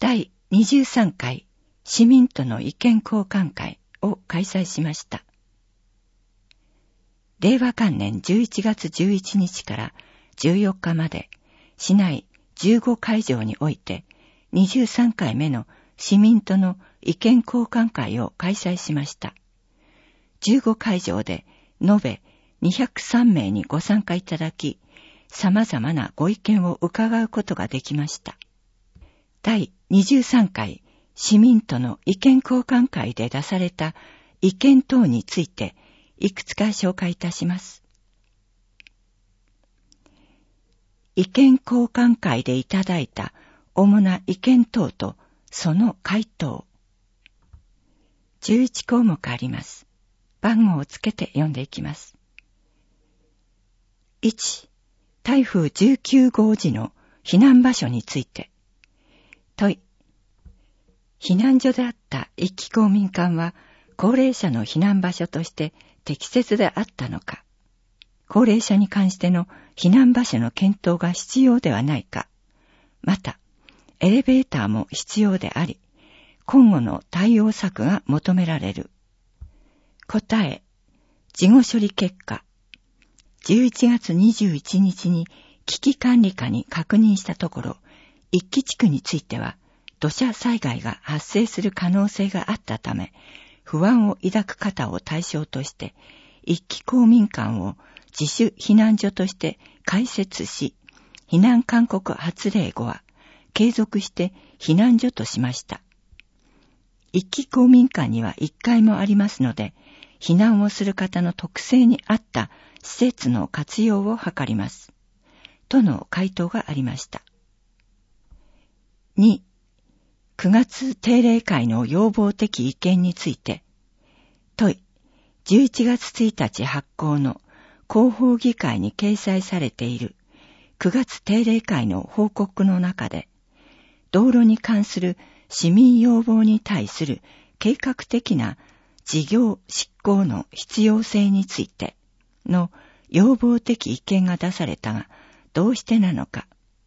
第23回市民との意見交換会を開催しました。令和元年11月11日から14日まで市内15会場において23回目の市民との意見交換会を開催しました。15会場で延べ203名にご参加いただき、様々なご意見を伺うことができました。第23回市民との意見交換会で出された意見等についていくつか紹介いたします。意見交換会でいただいた主な意見等とその回答。11項目あります。番号をつけて読んでいきます。1、台風19号時の避難場所について。問い。避難所であった一期公民館は高齢者の避難場所として適切であったのか。高齢者に関しての避難場所の検討が必要ではないか。また、エレベーターも必要であり、今後の対応策が求められる。答え、事後処理結果。11月21日に危機管理課に確認したところ、一期地区については土砂災害が発生する可能性があったため、不安を抱く方を対象として、一期公民館を自主避難所として開設し、避難勧告発令後は継続して避難所としました。一期公民館には1階もありますので、避難をする方の特性に合った施設の活用を図ります。との回答がありました。2、9月定例会の要望的意見について。問い、11月1日発行の広報議会に掲載されている9月定例会の報告の中で、道路に関する市民要望に対する計画的な事業執行の必要性についての要望的意見が出されたが、どうしてなのか。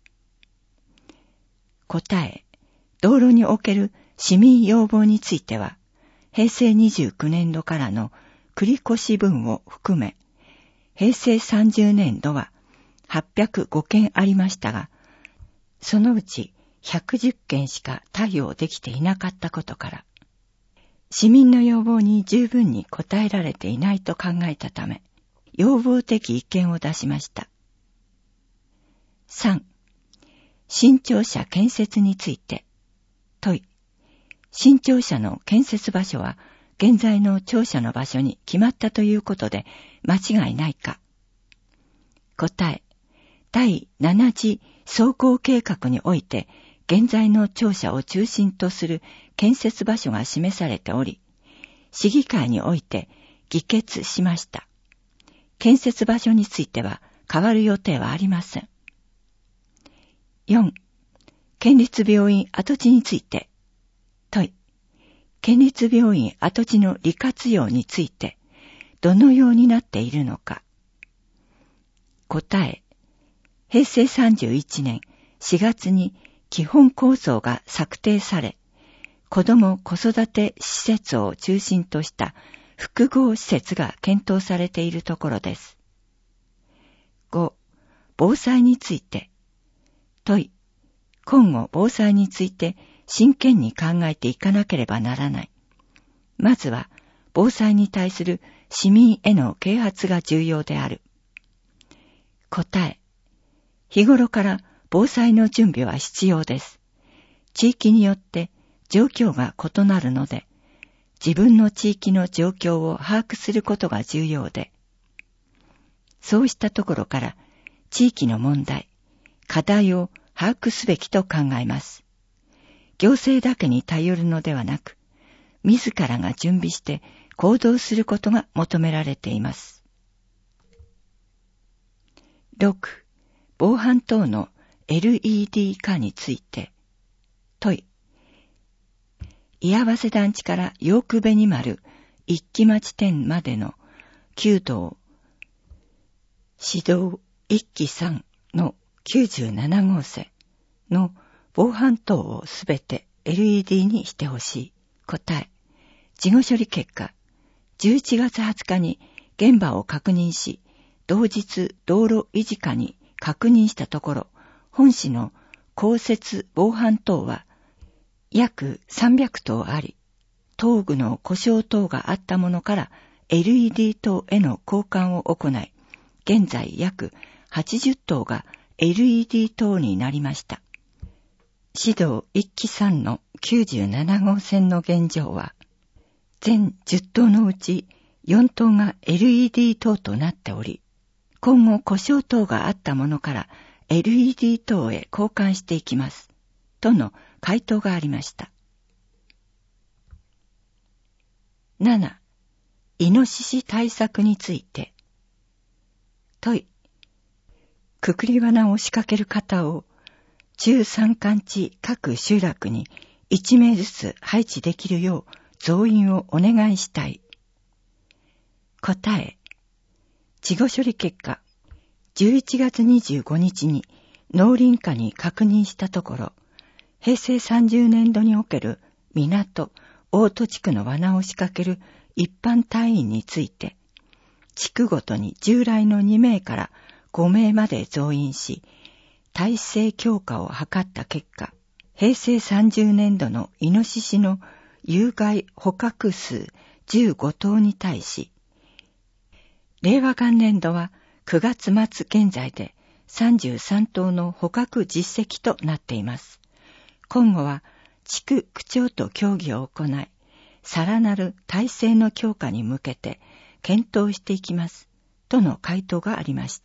答え、道路における市民要望については、平成29年度からの繰越分を含め、平成30年度は805件ありましたが、そのうち110件しか対応できていなかったことから、市民の要望に十分に応えられていないと考えたため、要望的意見を出しました。3、新庁舎建設について。問い、新庁舎の建設場所は現在の庁舎の場所に決まったということで間違いないか。答え、第7次総合計画において現在の庁舎を中心とする建設場所が示されており、市議会において議決しました。建設場所については変わる予定はありません。4、県立病院跡地について。問い、県立病院跡地の利活用についてどのようになっているのか。答え、平成31年4月に基本構想が策定され、子ども子育て施設を中心とした複合施設が検討されているところです。5、防災について。問い、今後防災について真剣に考えていかなければならない。まずは防災に対する市民への啓発が重要である。答え、日頃から防災の準備は必要です。地域によって状況が異なるので、自分の地域の状況を把握することが重要で、そうしたところから地域の問題、課題を把握すべきと考えます。行政だけに頼るのではなく、自らが準備して行動することが求められています。6、防犯等の LED 化について。問い、居合わせ団地からヨークベニ丸一木町店までの旧道市道一木3の97号線の防犯灯をすべて LED にしてほしい。答え。事後処理結果、11月20日に現場を確認し、同日道路維持課に確認したところ、本市の公設防犯灯は約300灯あり、灯具の故障等があったものから LED 灯への交換を行い、現在約80灯が LED 灯になりました。市道1期3の97号線の現状は、全10灯のうち4灯が LED 灯となっており、今後故障灯があったものから LED 灯へ交換していきます。との回答がありました。7. イノシシ対策について。問い。くくり罠を仕掛ける方を中山間地各集落に1名ずつ配置できるよう増員をお願いしたい。答え。事後処理結果、11月25日に農林課に確認したところ、平成30年度における港、大戸地区の罠を仕掛ける一般隊員について、地区ごとに従来の2名から5名まで増員し、体制強化を図った結果、平成30年度のイノシシの有害捕獲数15頭に対し、令和元年度は9月末現在で33頭の捕獲実績となっています。今後は地区区長と協議を行い、さらなる体制の強化に向けて検討していきます。との回答がありました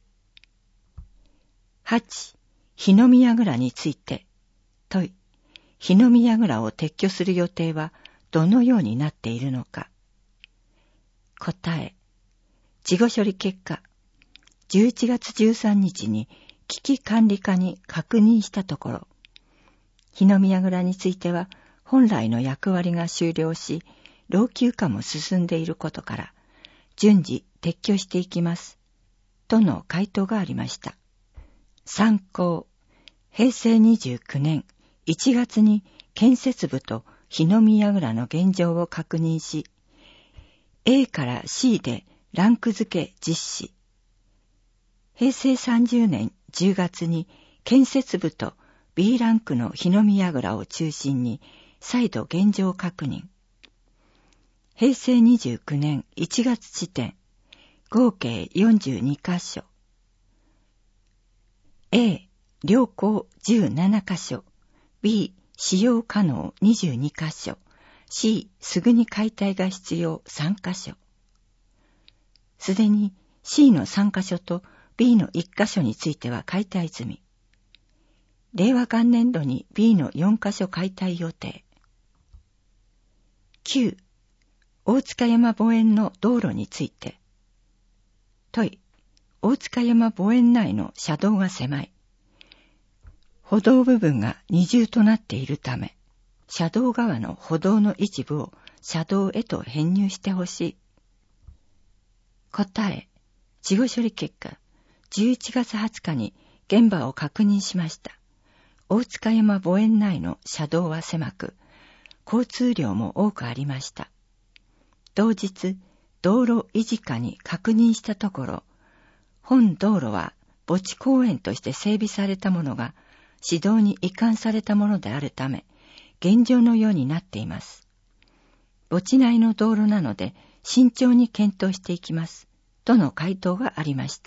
。8. 火の見櫓について。問い。火の見櫓を撤去する予定はどのようになっているのか。答え。事後処理結果、11月13日に危機管理課に確認したところ、火の見櫓については本来の役割が終了し、老朽化も進んでいることから、順次撤去していきます。との回答がありました。参考。平成29年1月に建設部と火の見櫓の現状を確認し、A から C でランク付け実施。平成30年10月に建設部と B ランクの火の見櫓を中心に再度現状確認。平成29年1月時点、合計42カ所。A、良好17カ所。B、使用可能22カ所。C、すぐに解体が必要3カ所。すでに C の3カ所と B の1カ所については解体済み。令和元年度に B の4カ所解体予定。9. 大塚山墓園の道路について。問い。大塚山墓園内の車道が狭い。歩道部分が二重となっているため、車道側の歩道の一部を車道へと編入してほしい。答え。事後処理結果、11月20日に現場を確認しました。大塚山墓園内の車道は狭く、交通量も多くありました。同日、道路維持課に確認したところ、本道路は墓地公園として整備されたものが市道に移管されたものであるため、現状のようになっています。墓地内の道路なので慎重に検討していきます。との回答がありました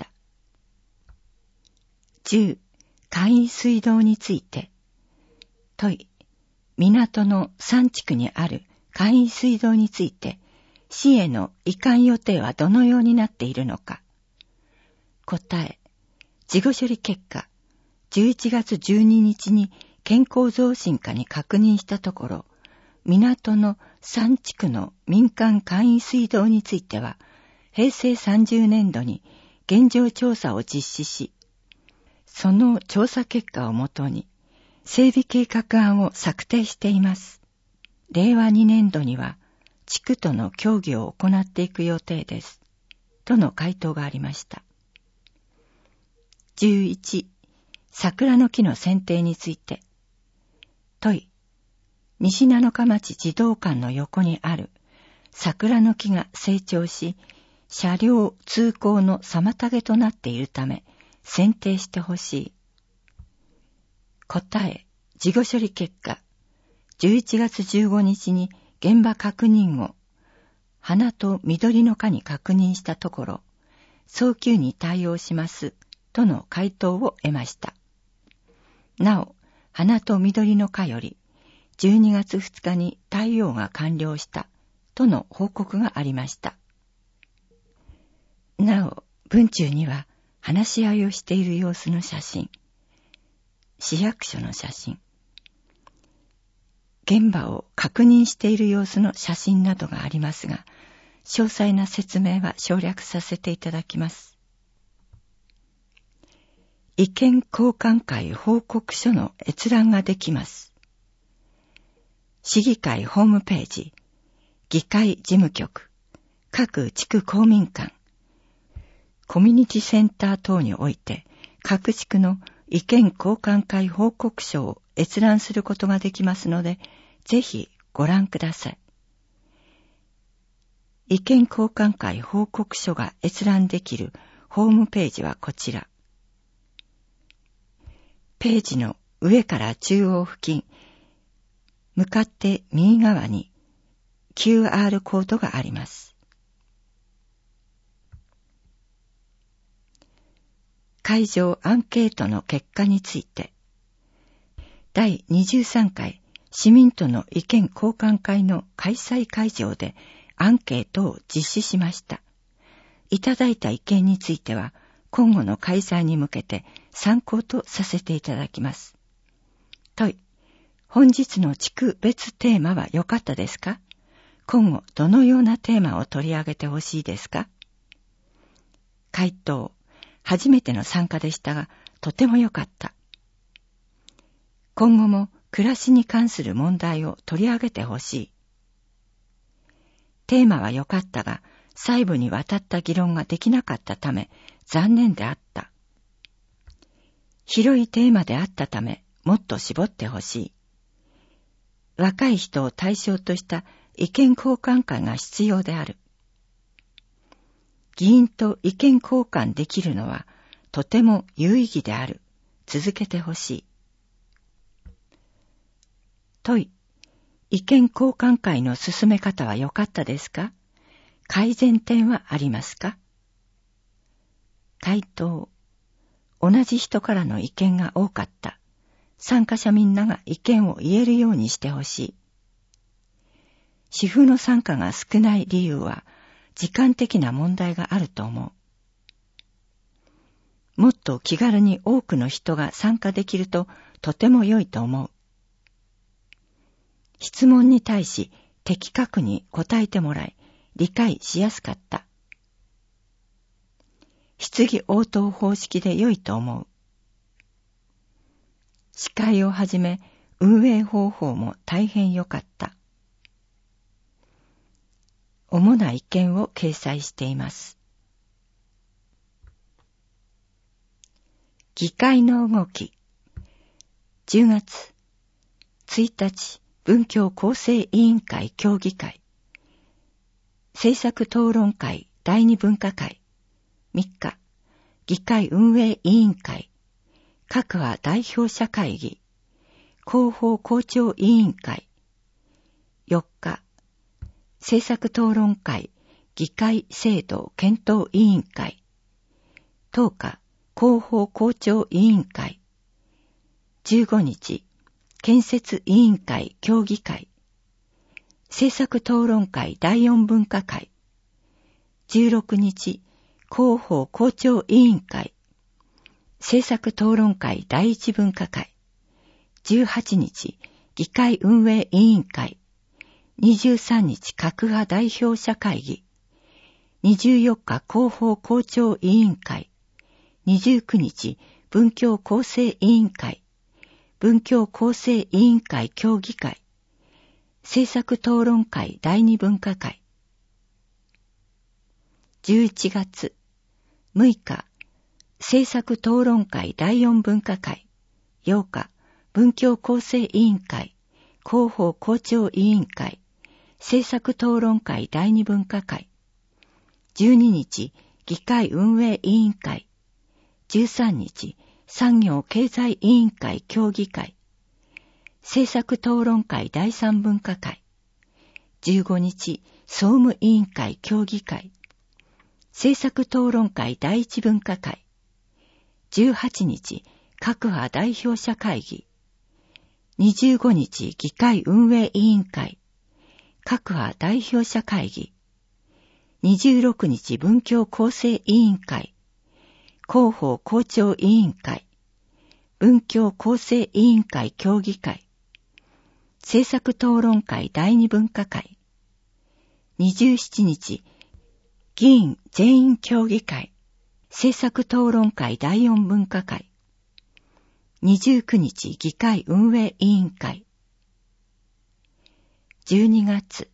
。10. 簡易水道について。問い。港の3地区にある簡易水道について、市への移管予定はどのようになっているのか。答え。事後処理結果、11月12日に健康増進課に確認したところ、港の3地区の民間簡易水道については、平成30年度に現状調査を実施し、その調査結果をもとに、整備計画案を策定しています。令和2年度には、地区との協議を行っていく予定です。との回答がありました。11. 桜の木の剪定について。 問い、西七日町児童館の横にある桜の木が成長し、車両通行の妨げとなっているため、剪定してほしい。答え、事後処理結果、11月15日に現場確認後、花と緑の課に確認したところ、早急に対応しますとの回答を得ました。なお、花と緑の課より12月2日に対応が完了したとの報告がありました。なお、文中には話し合いをしている様子の写真、市役所の写真、現場を確認している様子の写真などがありますが、詳細な説明は省略させていただきます。意見交換会報告書の閲覧ができます。市議会ホームページ、議会事務局、各地区公民館、コミュニティセンター等において、各地区の意見交換会報告書を閲覧することができますので、ぜひご覧ください。意見交換会報告書が閲覧できるホームページはこちら。ページの上から中央付近、向かって右側に QR コードがあります。会場アンケートの結果について、第23回市民との意見交換会の開催会場でアンケートを実施しました。いただいた意見については、今後の開催に向けて参考とさせていただきます。問い、本日の地区別テーマは良かったですか？今後どのようなテーマを取り上げてほしいですか？回答、初めての参加でしたが、とても良かった。今後も暮らしに関する問題を取り上げてほしい。テーマは良かったが、細部にわたった議論ができなかったため、残念であった。広いテーマであったため、もっと絞ってほしい。若い人を対象とした意見交換会が必要である。議員と意見交換できるのはとても有意義である。続けてほしい。問い、意見交換会の進め方は良かったですか？改善点はありますか？回答、同じ人からの意見が多かった。参加者みんなが意見を言えるようにしてほしい。主婦の参加が少ない理由は時間的な問題があると思う。もっと気軽に多くの人が参加できるととても良いと思う。質問に対し的確に答えてもらい理解しやすかった。質疑応答方式で良いと思う。司会をはじめ運営方法も大変良かった。主な意見を掲載しています。議会の動き。10月1日文教構成委員会協議会、政策討論会第二分科会、3日議会運営委員会、各派代表者会議、広報校長委員会、4日政策討論会議会制度検討委員会、10日広報校長委員会、15日建設委員会協議会、政策討論会第四分科会、16日広報校長委員会、政策討論会第一分科会、18日議会運営委員会、23日各派代表者会議、24日広報校長委員会、29日文教構成委員会、文教構成委員会協議会、政策討論会第二分科会。11月6日政策討論会第四分科会、8日文教構成委員会、広報校長委員会、政策討論会第二分科会、12日、議会運営委員会、13日、産業経済委員会協議会、政策討論会第三分科会、15日、総務委員会協議会、政策討論会第一分科会、18日、各派代表者会議、25日、議会運営委員会、各派代表者会議、26日、文教構成委員会、広報校長委員会、文教構成委員会協議会、政策討論会第二分科会、27日、議員全員協議会、政策討論会第四分科会、29日、議会運営委員会、12月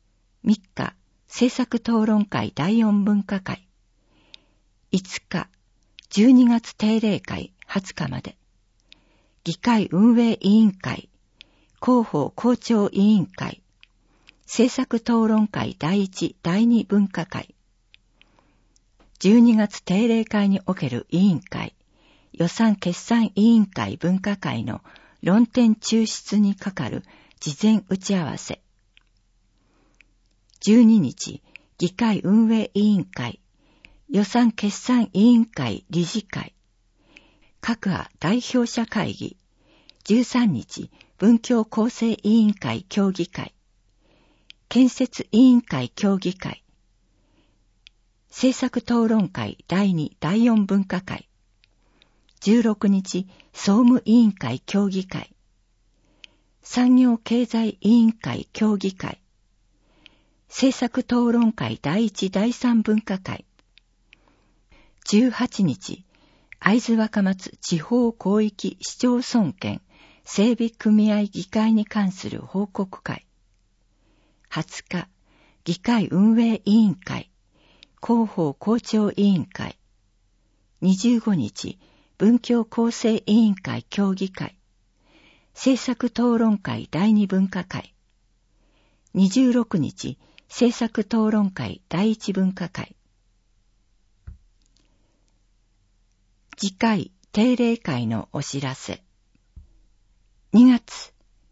3日、政策討論会第四分科会、5日、12月定例会20日まで、議会運営委員会、広報校長委員会、政策討論会第一、第二分科会、12月定例会における委員会、予算決算委員会分科会の論点抽出にかかる事前打ち合わせ。12日、議会運営委員会、予算決算委員会理事会、各派代表者会議、13日、文教構成委員会協議会、建設委員会協議会、政策討論会第2、第4分科会、16日、総務委員会協議会、産業経済委員会協議会、政策討論会第1、第3分科会、18日、会津若松地方広域市町村圏整備組合議会に関する報告会、20日、議会運営委員会、広報校長委員会、25日、文教構成委員会協議会、政策討論会第二分科会、26日、政策討論会第一分科会、次回定例会のお知らせ。2月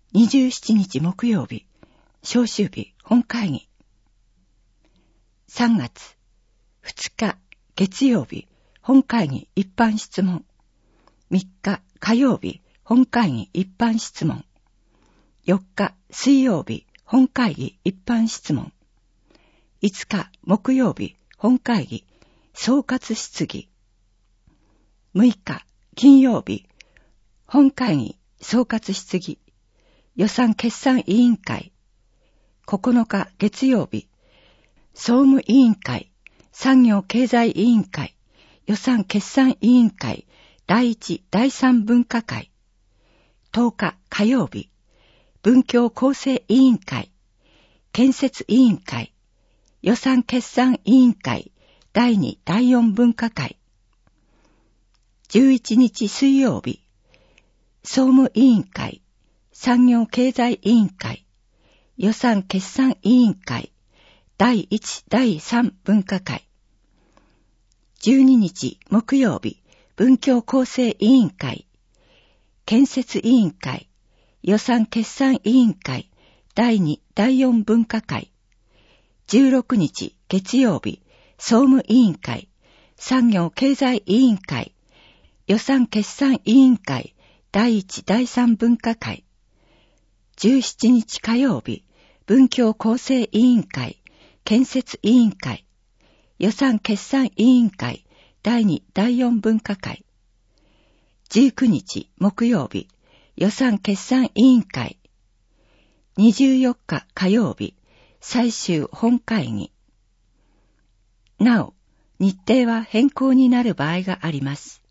27日木曜日、召集日本会議。3月2日月曜日、本会議一般質問。3日火曜日、本会議一般質問。4日水曜日、本会議一般質問。5日木曜日、本会議総括質疑。6日金曜日、本会議総括質疑。予算決算委員会。9日月曜日、総務委員会、産業経済委員会、予算決算委員会、第1、第3分科会。10日火曜日、文教構成委員会、建設委員会、予算決算委員会、第2、第4分科会。11日水曜日、総務委員会、産業経済委員会、予算決算委員会、第1、第3分科会。12日木曜日、文教構成委員会、建設委員会、予算決算委員会、第2、第4分科会。16日月曜日、総務委員会、産業経済委員会、予算決算委員会、第1、第3分科会。17日火曜日、文教構成委員会、建設委員会、予算決算委員会、第2、第4分科会。19日木曜日、予算決算委員会。24日火曜日、最終本会議。なお、日程は変更になる場合があります。